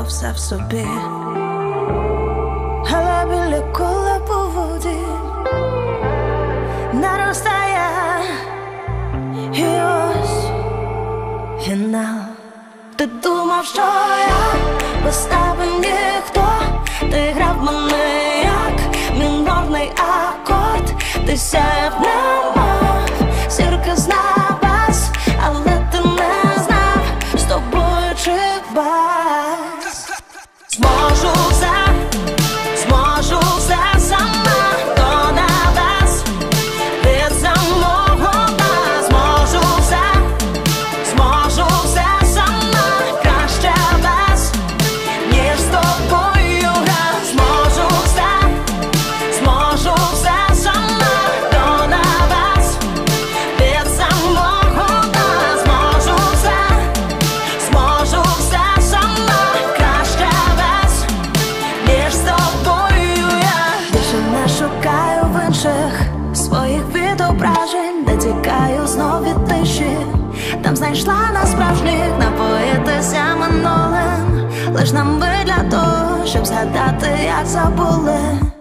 тебе все в собі, але біля кола по воді наростає, і ось фінал. Ти думав, що я без тебе ніхто, ти грав мене як мінорний акорд, ти сяяв немов зірка з небес, але ти не знав, з тобою чи без. Зможу все сама до небес, від самого дна. Зможу все сама, краще без, ніж з тобою гра. Зможу все сама до небес, від самого дна. Зможу все сама, краще без, ніж з тобою я. Більше не шукаю в інших своїх відображень, де тікаю знов від тиші. Там знайшла нас справжніх, напоїтися минулим, лиш нам би для того, щоб згадати, як забули.